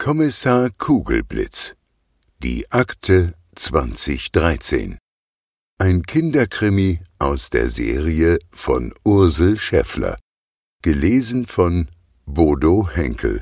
Kommissar Kugelblitz. Die Akte 2013. Ein Kinderkrimi aus der Serie von Ursel Schäffler. Gelesen von Bodo Henkel.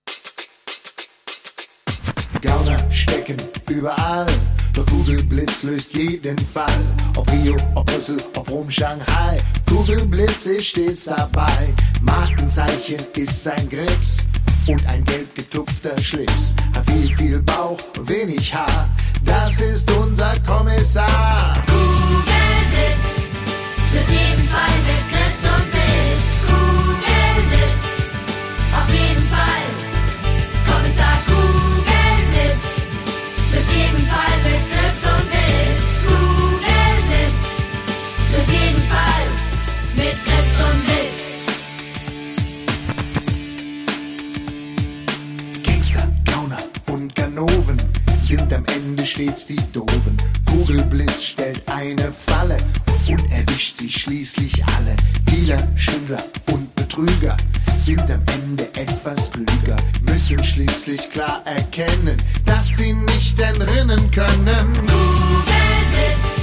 Gauner stecken überall, doch Kugelblitz löst jeden Fall. Ob Rio, ob Brüssel, ob Rom, Shanghai, Kugelblitz ist stets dabei. Markenzeichen ist sein Grips und ein gelb getupfter Schlips. Hat viel Bauch, wenig Haar, das ist unser Kommissar. Kugelblitz, löst jeden Fall mit Grips und Witz. Kugelblitz, auf jeden Fall. Kommissar Kugelblitz, löst jeden Fall mit Grips und Witz. Kugelblitz, löst jeden Fall mit Grips und Witz. Gangster, Gauner und Ganoven sind am Ende stets die Doofen. Kugelblitz stellt eine Falle und erwischt sie schließlich alle. Dealer, Schwindler und Betrüger sind am Ende etwas klüger, müssen schließlich klar erkennen, dass sie nicht entrinnen können. Kugelblitz,